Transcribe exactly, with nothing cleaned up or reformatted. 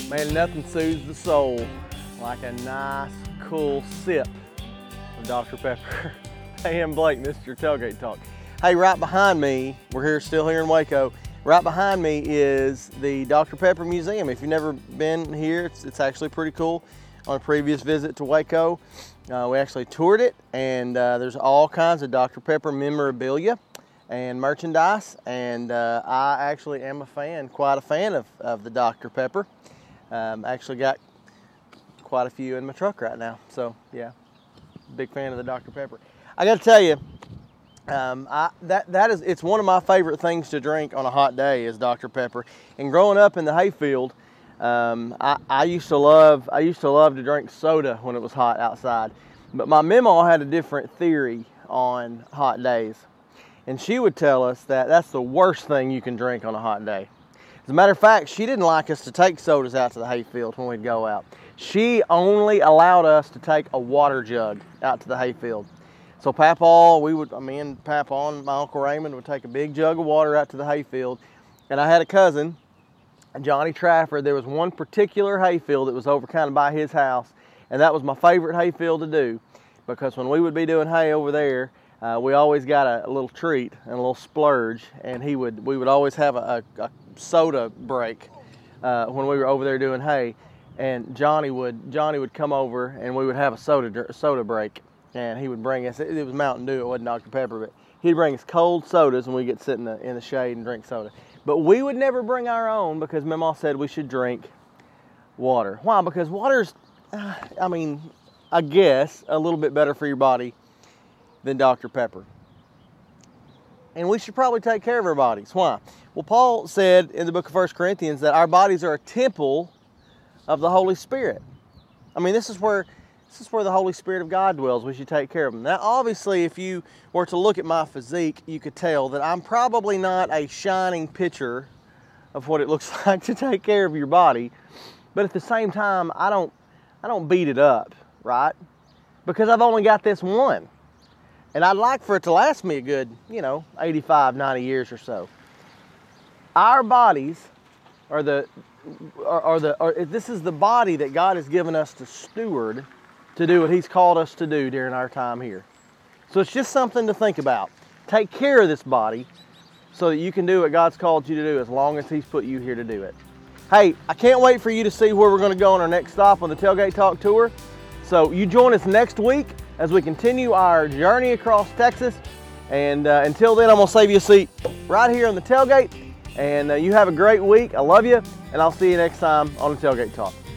Man, nothing soothes the soul like a nice, cool sip of Doctor Pepper. Hey, I'm Blake, this is your Tailgate Talk. Hey, right behind me, we're here still here in Waco, right behind me is the Doctor Pepper Museum. If you've never been here, it's, it's actually pretty cool. On a previous visit to Waco, uh, we actually toured it, and uh, there's all kinds of Doctor Pepper memorabilia and merchandise, and uh, I actually am a fan, quite a fan of, of the Doctor Pepper. Um, actually got quite a few in my truck right now, so yeah, big fan of the Doctor Pepper. I got to tell you, um, I, that that is it's one of my favorite things to drink on a hot day is Doctor Pepper. And growing up in the hayfield, um, I, I used to love I used to love to drink soda when it was hot outside. But my mama had a different theory on hot days, and she would tell us that that's the worst thing you can drink on a hot day. As a matter of fact, she didn't like us to take sodas out to the hayfield when we'd go out. She only allowed us to take a water jug out to the hayfield. So Papaw, we would, me and Papaw and my Uncle Raymond would take a big jug of water out to the hayfield. And I had a cousin, Johnny Trafford. There was one particular hayfield that was over kind of by his house, and that was my favorite hayfield to do, because when we would be doing hay over there, uh, we always got a, a little treat and a little splurge, and he would, we would always have a, a, a soda break uh, when we were over there doing hay. And Johnny would Johnny would come over, and we would have a soda soda break, and he would bring us. It was Mountain Dew, it wasn't Doctor Pepper, but he'd bring us cold sodas, and we get sit in the in the shade and drink soda. But we would never bring our own because Mama said we should drink water. Why? Because water's, uh, I mean, I guess a little bit better for your body than Doctor Pepper. And we should probably take care of our bodies. Why? Well, Paul said in the book of First Corinthians that our bodies are a temple of the Holy Spirit. I mean, this is where this is where the Holy Spirit of God dwells. We should take care of them. Now, obviously, if you were to look at my physique, you could tell that I'm probably not a shining picture of what it looks like to take care of your body. But at the same time, I don't I don't beat it up, right? Because I've only got this one. And I'd like for it to last me a good, you know, eighty-five, ninety years or so. Our bodies are the, are, are the, are, this is the body that God has given us to steward, to do what He's called us to do during our time here. So it's just something to think about. Take care of this body so that you can do what God's called you to do as long as He's put you here to do it. Hey, I can't wait for you to see where we're going to go on our next stop on the Tailgate Talk Tour. So you join us next week as we continue our journey across Texas. And uh, until then, I'm going to save you a seat right here on the tailgate. And uh, you have a great week. I love you. And I'll see you next time on the Tailgate Talk.